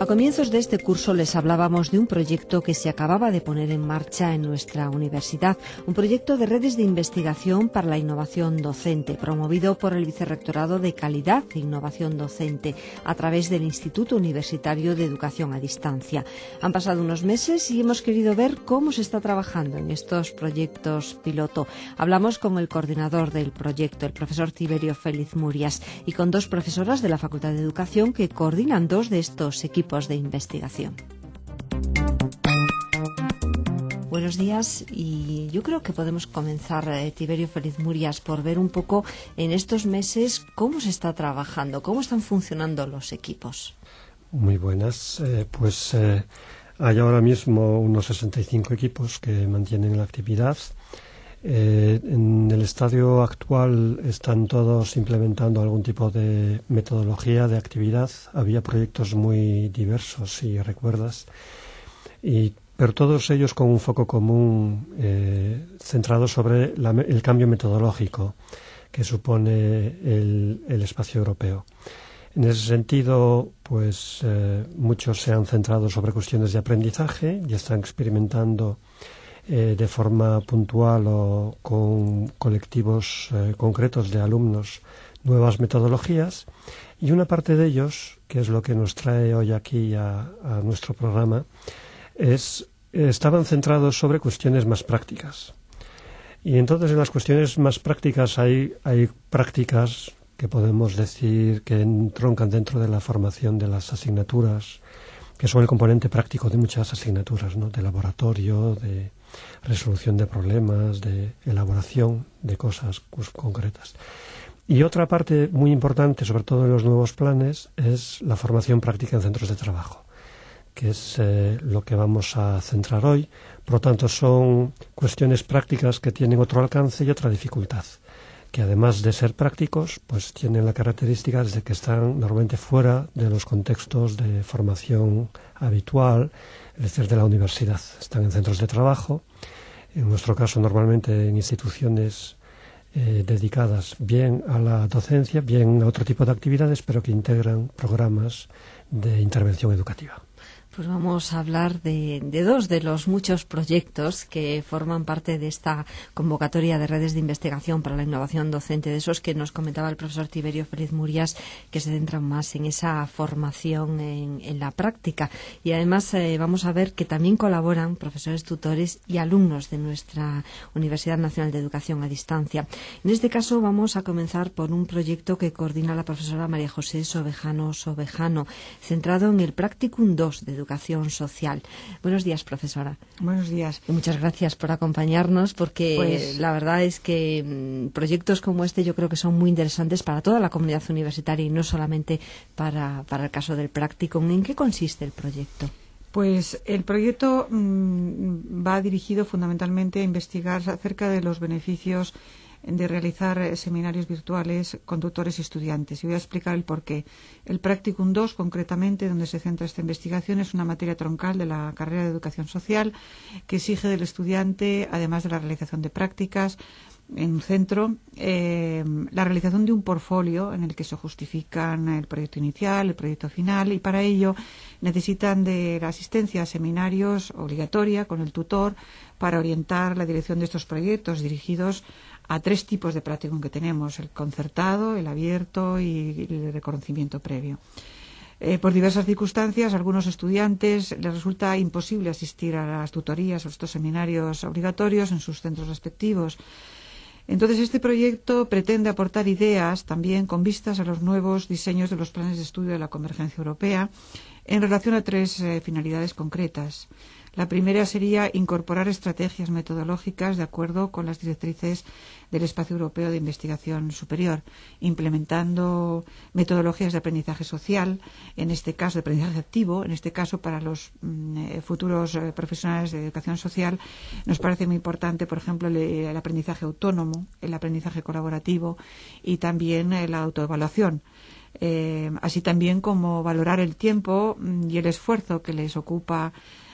A comienzos de este curso les hablábamos de un proyecto que se acababa de poner en marcha en nuestra universidad, un proyecto de redes de investigación para la innovación docente, promovido por el Vicerrectorado de Calidad e Innovación Docente a través del Instituto Universitario de Educación a Distancia. Han pasado unos meses y hemos querido ver cómo se está trabajando en estos proyectos piloto. Hablamos con el coordinador del proyecto, el profesor Tiberio Félix Murias, y con dos profesoras de la Facultad de Educación que coordinan dos de estos equipos de investigación. Buenos días, y yo creo que podemos comenzar, Tiberio Félix Murias, por ver un poco en estos meses cómo se está trabajando, cómo están funcionando los equipos. Muy buenas, hay ahora mismo unos 65 equipos que mantienen la actividad. En el estadio actual están todos implementando algún tipo de metodología de actividad. Había proyectos muy diversos, si recuerdas, pero todos ellos con un foco común centrado sobre el cambio metodológico que supone el espacio europeo. En ese sentido, muchos se han centrado sobre cuestiones de aprendizaje y están experimentando de forma puntual o con colectivos concretos de alumnos nuevas metodologías, y una parte de ellos, que es lo que nos trae hoy aquí a nuestro programa, estaban centrados sobre cuestiones más prácticas. Y entonces en las cuestiones más prácticas hay prácticas que podemos decir que entroncan dentro de la formación de las asignaturas, que son el componente práctico de muchas asignaturas, ¿no? De laboratorio, de resolución de problemas, de elaboración de cosas concretas. Y otra parte muy importante, sobre todo en los nuevos planes, es la formación práctica en centros de trabajo, que es lo que vamos a centrar hoy. Por lo tanto, son cuestiones prácticas que tienen otro alcance y otra dificultad, que además de ser prácticos, pues tienen la característica de que están normalmente fuera de los contextos de formación habitual, es decir, de la universidad. Están en centros de trabajo, en nuestro caso normalmente en instituciones dedicadas bien a la docencia, bien a otro tipo de actividades, pero que integran programas de intervención educativa. Pues vamos a hablar de dos de los muchos proyectos que forman parte de esta convocatoria de redes de investigación para la innovación docente, de esos que nos comentaba el profesor Tiberio Félix Murias, que se centran más en esa formación en la práctica. Y además vamos a ver que también colaboran profesores tutores y alumnos de nuestra Universidad Nacional de Educación a Distancia. En este caso vamos a comenzar por un proyecto que coordina la profesora María José Sobejano, centrado en el Practicum 2 de Educación Social. Buenos días, profesora. Buenos días. Y muchas gracias por acompañarnos, porque la verdad es que proyectos como este yo creo que son muy interesantes para toda la comunidad universitaria y no solamente para el caso del Practicum. ¿En qué consiste el proyecto? Pues el proyecto va dirigido fundamentalmente a investigar acerca de los beneficios de realizar seminarios virtuales con tutores y estudiantes. Y voy a explicar el porqué. El Practicum 2, concretamente, donde se centra esta investigación, es una materia troncal de la carrera de Educación Social que exige del estudiante, además de la realización de prácticas en un centro, la realización de un portfolio en el que se justifican el proyecto inicial, el proyecto final, y para ello necesitan de la asistencia a seminarios obligatoria con el tutor para orientar la dirección de estos proyectos dirigidos a tres tipos de practicum que tenemos: el concertado, el abierto y el reconocimiento previo. Por diversas circunstancias, a algunos estudiantes les resulta imposible asistir a las tutorías o estos seminarios obligatorios en sus centros respectivos. Entonces, este proyecto pretende aportar ideas también con vistas a los nuevos diseños de los planes de estudio de la Convergencia Europea en relación a tres finalidades concretas. La primera sería incorporar estrategias metodológicas de acuerdo con las directrices del Espacio Europeo de Investigación Superior, implementando metodologías de aprendizaje social, en este caso de aprendizaje activo, en este caso para los futuros profesionales de educación social. Nos parece muy importante, por ejemplo, el aprendizaje autónomo, el aprendizaje colaborativo y también la autoevaluación. Así también como valorar el tiempo y el esfuerzo que les ocupa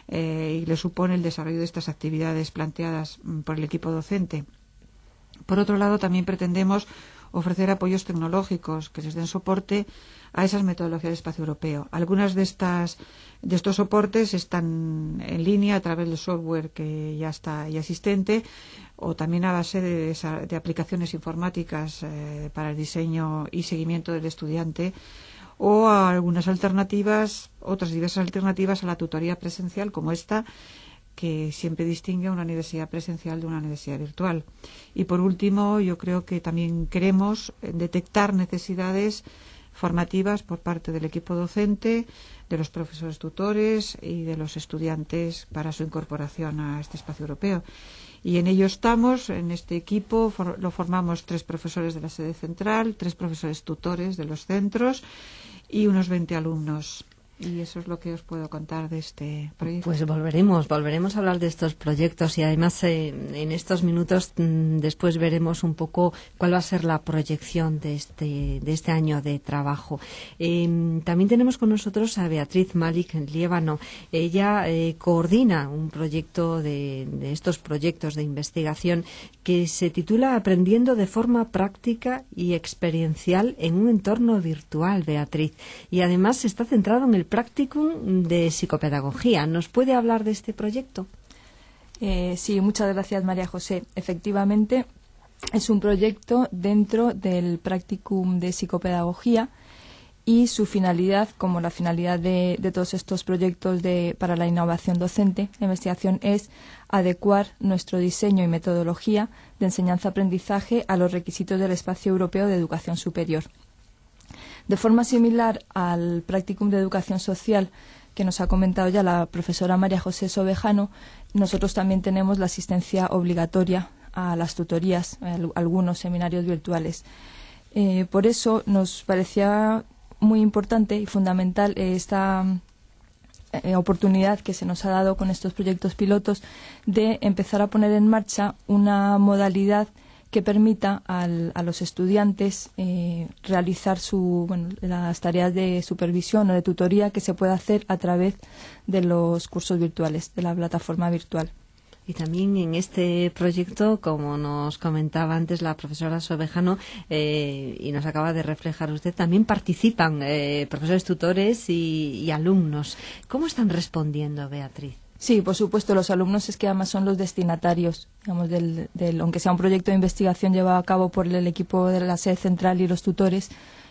y le supone el desarrollo de estas actividades planteadas por el equipo docente. Por otro lado, también pretendemos ofrecer apoyos tecnológicos que les den soporte a esas metodologías de espacio europeo. Algunas de estos soportes están en línea a través del software que ya está ya existente, o también a base de aplicaciones informáticas para el diseño y seguimiento del estudiante, o a algunas alternativas, otras diversas alternativas a la tutoría presencial, como esta, que siempre distingue a una universidad presencial de una universidad virtual. Y por último, yo creo que también queremos detectar necesidades formativas por parte del equipo docente, de los profesores tutores y de los estudiantes para su incorporación a este espacio europeo. Y en ello estamos, en este equipo lo formamos 3 profesores de la sede central, 3 profesores tutores de los centros y unos 20 alumnos. Y eso es lo que os puedo contar de este proyecto. Pues volveremos a hablar de estos proyectos, y además en estos minutos después veremos un poco cuál va a ser la proyección de este año de trabajo. También tenemos con nosotros a Beatriz Malik Liébano. Ella coordina un proyecto de estos proyectos de investigación que se titula Aprendiendo de forma práctica y experiencial en un entorno virtual, Beatriz. Y además está centrado en el Practicum de psicopedagogía. ¿Nos puede hablar de este proyecto? Sí, muchas gracias, María José. Efectivamente, es un proyecto dentro del Practicum de psicopedagogía, y su finalidad, como la finalidad de todos estos proyectos para la innovación docente, la investigación, es adecuar nuestro diseño y metodología de enseñanza-aprendizaje a los requisitos del Espacio Europeo de Educación Superior. De forma similar al Practicum de Educación Social que nos ha comentado ya la profesora María José Sobejano, nosotros también tenemos la asistencia obligatoria a las tutorías, a algunos seminarios virtuales. Por eso nos parecía muy importante y fundamental esta oportunidad que se nos ha dado con estos proyectos pilotos de empezar a poner en marcha una modalidad que permita a los estudiantes realizar las tareas de supervisión o de tutoría que se puede hacer a través de los cursos virtuales, de la plataforma virtual. Y también en este proyecto, como nos comentaba antes la profesora Sobejano, y nos acaba de reflejar usted, también participan profesores tutores y alumnos. ¿Cómo están respondiendo, Beatriz? Sí, por supuesto, los alumnos es que además son los destinatarios, digamos, aunque sea un proyecto de investigación llevado a cabo por el equipo de la sede central y los tutores.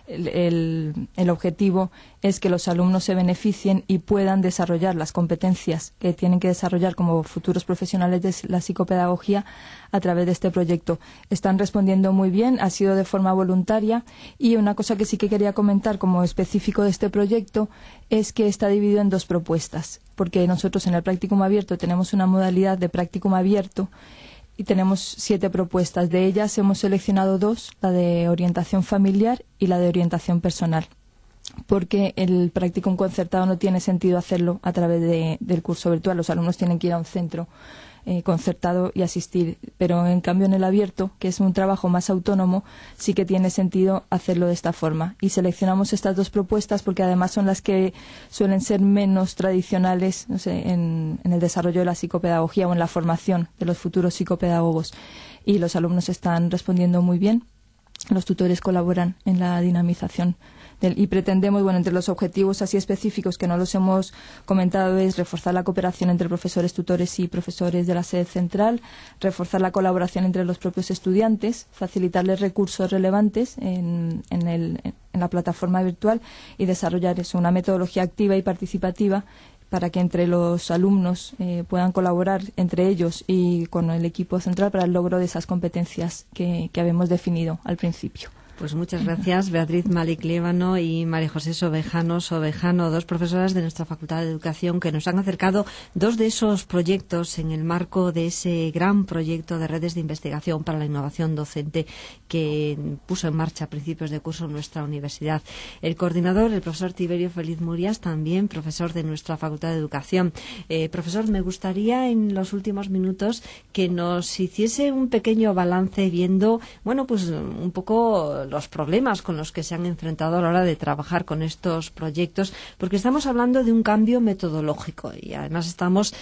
El objetivo es que los alumnos se beneficien y puedan desarrollar las competencias que tienen que desarrollar como futuros profesionales de la psicopedagogía a través de este proyecto. Están respondiendo muy bien, ha sido de forma voluntaria, y una cosa que sí que quería comentar como específico de este proyecto es que está dividido en 2 propuestas, porque nosotros en el Practicum Abierto tenemos una modalidad de Practicum Abierto y tenemos 7 propuestas. De ellas hemos seleccionado 2, la de orientación familiar y la de orientación personal, porque el Practicum concertado no tiene sentido hacerlo a través del curso virtual. Los alumnos tienen que ir a un centro concertado y asistir, pero en cambio en el abierto, que es un trabajo más autónomo, sí que tiene sentido hacerlo de esta forma. Y seleccionamos estas 2 propuestas porque además son las que suelen ser menos tradicionales, no sé, en el desarrollo de la psicopedagogía o en la formación de los futuros psicopedagogos, y los alumnos están respondiendo muy bien. Los tutores colaboran en la dinamización y pretendemos, entre los objetivos así específicos que no los hemos comentado, es reforzar la cooperación entre profesores tutores y profesores de la sede central, reforzar la colaboración entre los propios estudiantes, facilitarles recursos relevantes en la plataforma virtual y desarrollar una metodología activa y participativa para que entre los alumnos puedan colaborar entre ellos y con el equipo central para el logro de esas competencias que habíamos definido al principio. Pues muchas gracias, Beatriz Malik Liébano y María José Sobejano, 2 profesoras de nuestra Facultad de Educación, que nos han acercado 2 de esos proyectos en el marco de ese gran proyecto de redes de investigación para la innovación docente que puso en marcha a principios de curso nuestra universidad. El coordinador, el profesor Tiberio Feliz Murias, también profesor de nuestra Facultad de Educación. Profesor, me gustaría en los últimos minutos que nos hiciese un pequeño balance viendo, un poco los problemas con los que se han enfrentado a la hora de trabajar con estos proyectos, porque estamos hablando de un cambio metodológico y además estamos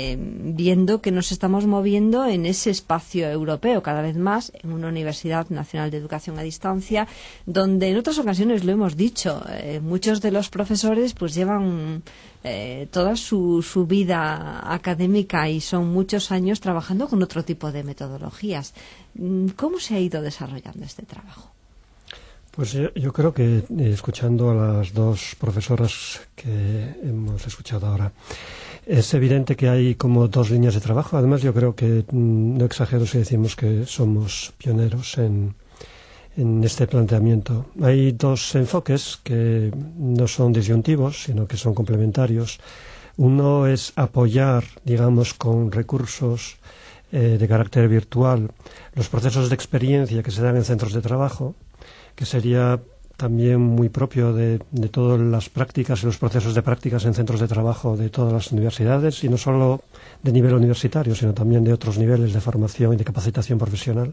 viendo que nos estamos moviendo en ese espacio europeo cada vez más, en una Universidad Nacional de Educación a Distancia, donde en otras ocasiones lo hemos dicho, muchos de los profesores pues llevan toda su vida académica y son muchos años trabajando con otro tipo de metodologías. ¿Cómo se ha ido desarrollando este trabajo? Pues yo creo que, escuchando a las dos profesoras que hemos escuchado ahora, es evidente que hay como dos líneas de trabajo. Además, yo creo que no exagero si decimos que somos pioneros en este planteamiento. Hay dos enfoques que no son disyuntivos, sino que son complementarios. Uno es apoyar, digamos, con recursos de carácter virtual los procesos de experiencia que se dan en centros de trabajo, que sería también muy propio de todas las prácticas y los procesos de prácticas en centros de trabajo de todas las universidades, y no solo de nivel universitario, sino también de otros niveles de formación y de capacitación profesional.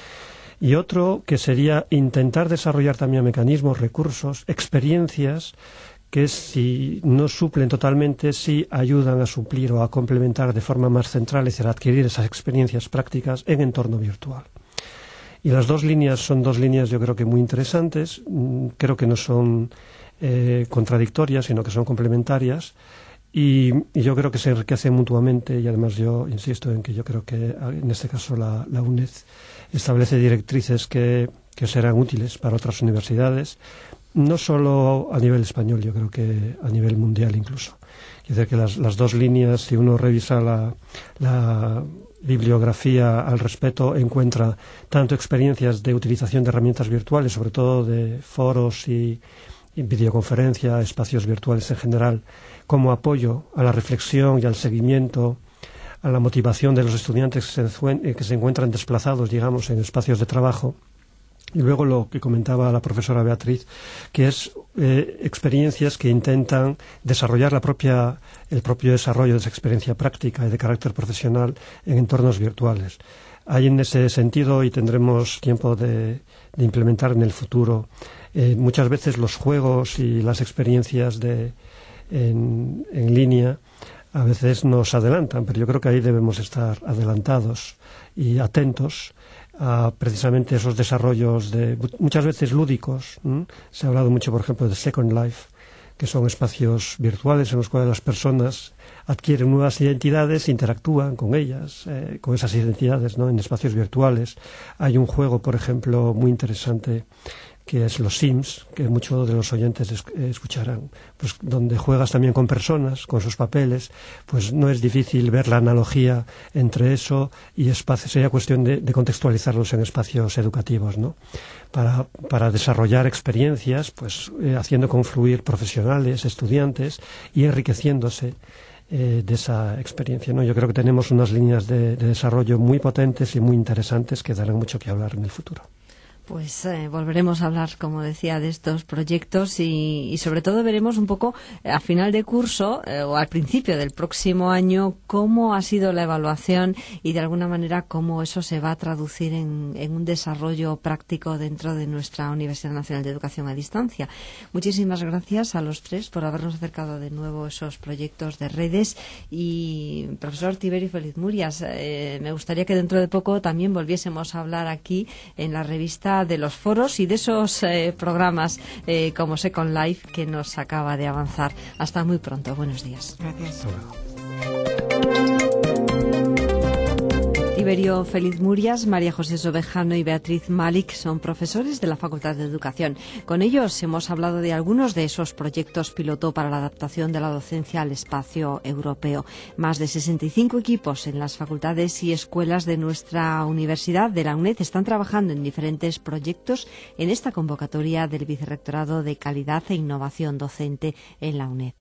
Y otro que sería intentar desarrollar también mecanismos, recursos, experiencias que si no suplen totalmente, sí ayudan a suplir o a complementar de forma más central, es decir, a adquirir esas experiencias prácticas en entorno virtual. Y las dos líneas son dos líneas yo creo que muy interesantes, creo que no son contradictorias, sino que son complementarias. Y yo creo que se enriquecen mutuamente, y además yo insisto en que yo creo que en este caso la UNED establece directrices que serán útiles para otras universidades, no solo a nivel español, yo creo que a nivel mundial incluso. Es decir, que las dos líneas, si uno revisa la bibliografía al respecto, encuentra tanto experiencias de utilización de herramientas virtuales, sobre todo de foros y videoconferencia, espacios virtuales en general, como apoyo a la reflexión y al seguimiento, a la motivación de los estudiantes que se encuentran desplazados, digamos, en espacios de trabajo. Y luego lo que comentaba la profesora Beatriz, que es experiencias que intentan desarrollar el propio desarrollo de esa experiencia práctica y de carácter profesional en entornos virtuales. Hay en ese sentido, y tendremos tiempo de implementar en el futuro, muchas veces los juegos y las experiencias en línea a veces nos adelantan, pero yo creo que ahí debemos estar adelantados y atentos a precisamente esos desarrollos muchas veces lúdicos. Se ha hablado mucho, por ejemplo, de Second Life, que son espacios virtuales en los cuales las personas adquieren nuevas identidades, interactúan con ellas, con esas identidades, ¿no?, en espacios virtuales. Hay un juego, por ejemplo, muy interesante, que es los Sims, que muchos de los oyentes escucharán, pues donde juegas también con personas, con sus papeles, pues no es difícil ver la analogía entre eso y espacios. Sería cuestión de contextualizarlos en espacios educativos, ¿no?, para desarrollar experiencias, pues haciendo confluir profesionales, estudiantes y enriqueciéndose de esa experiencia, ¿no? Yo creo que tenemos unas líneas de desarrollo muy potentes y muy interesantes que darán mucho que hablar en el futuro. Pues volveremos a hablar, como decía, de estos proyectos y sobre todo veremos un poco a final de curso o al principio del próximo año cómo ha sido la evaluación y de alguna manera cómo eso se va a traducir en un desarrollo práctico dentro de nuestra Universidad Nacional de Educación a Distancia. Muchísimas gracias a los tres por habernos acercado de nuevo esos proyectos de redes y profesor Tiberio Félix Murias, me gustaría que dentro de poco también volviésemos a hablar aquí en la revista de los foros y de esos programas como Second Life que nos acaba de avanzar. Hasta muy pronto. Buenos días. Gracias. Tiberio Félix Murias, María José Sobejano y Beatriz Malik son profesores de la Facultad de Educación. Con ellos hemos hablado de algunos de esos proyectos piloto para la adaptación de la docencia al espacio europeo. Más de 65 equipos en las facultades y escuelas de nuestra universidad, de la UNED, están trabajando en diferentes proyectos en esta convocatoria del Vicerrectorado de Calidad e Innovación Docente en la UNED.